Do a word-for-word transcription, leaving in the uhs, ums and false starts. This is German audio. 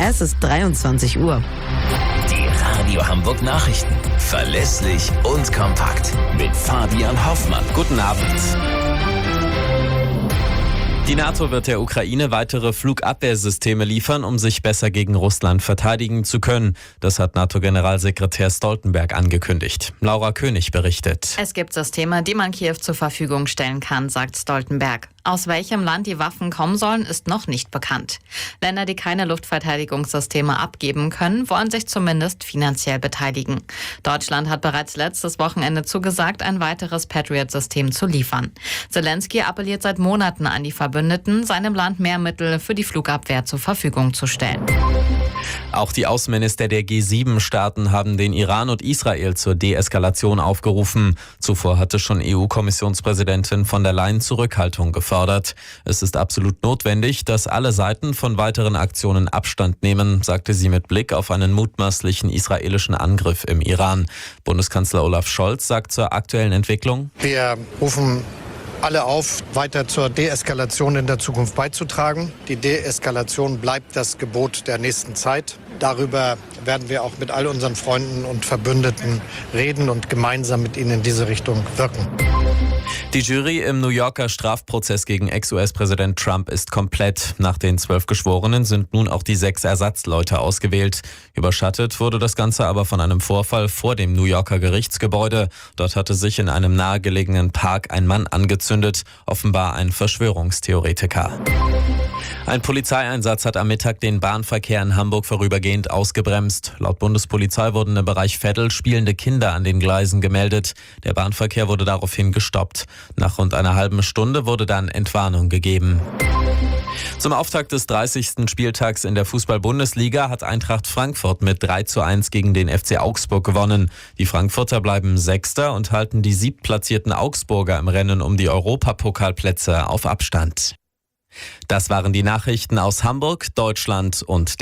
Es ist dreiundzwanzig Uhr. Die Radio Hamburg Nachrichten. Verlässlich und kompakt. Mit Fabian Hoffmann. Guten Abend. Die NATO wird der Ukraine weitere Flugabwehrsysteme liefern, um sich besser gegen Russland verteidigen zu können. Das hat NATO-Generalsekretär Stoltenberg angekündigt. Laura König berichtet. Es gibt Systeme, die man Kiew zur Verfügung stellen kann, sagt Stoltenberg. Aus welchem Land die Waffen kommen sollen, ist noch nicht bekannt. Länder, die keine Luftverteidigungssysteme abgeben können, wollen sich zumindest finanziell beteiligen. Deutschland hat bereits letztes Wochenende zugesagt, ein weiteres Patriot-System zu liefern. Zelensky appelliert seit Monaten an die Verbündeten, seinem Land mehr Mittel für die Flugabwehr zur Verfügung zu stellen. Auch die Außenminister der G sieben Staaten haben den Iran und Israel zur Deeskalation aufgerufen. Zuvor hatte schon E U-Kommissionspräsidentin von der Leyen Zurückhaltung gefordert. Es ist absolut notwendig, dass alle Seiten von weiteren Aktionen Abstand nehmen, sagte sie mit Blick auf einen mutmaßlichen israelischen Angriff im Iran. Bundeskanzler Olaf Scholz sagt zur aktuellen Entwicklung: Wir rufen alle auf, weiter zur Deeskalation in der Zukunft beizutragen. Die Deeskalation bleibt das Gebot der nächsten Zeit. Darüber werden wir auch mit all unseren Freunden und Verbündeten reden und gemeinsam mit ihnen in diese Richtung wirken. Die Jury im New Yorker Strafprozess gegen Ex-U S-Präsident Trump ist komplett. Nach den zwölf Geschworenen sind nun auch die sechs Ersatzleute ausgewählt. Überschattet wurde das Ganze aber von einem Vorfall vor dem New Yorker Gerichtsgebäude. Dort hatte sich in einem nahegelegenen Park ein Mann angezündet, offenbar ein Verschwörungstheoretiker. Ein Polizeieinsatz hat am Mittag den Bahnverkehr in Hamburg vorübergehend ausgebremst. Laut Bundespolizei wurden im Bereich Veddel spielende Kinder an den Gleisen gemeldet. Der Bahnverkehr wurde daraufhin gestoppt. Nach rund einer halben Stunde wurde dann Entwarnung gegeben. Zum Auftakt des dreißigsten Spieltags in der Fußball-Bundesliga hat Eintracht Frankfurt mit drei zu eins gegen den F C Augsburg gewonnen. Die Frankfurter bleiben Sechster und halten die siebtplatzierten Augsburger im Rennen um die Europapokalplätze auf Abstand. Das waren die Nachrichten aus Hamburg, Deutschland und der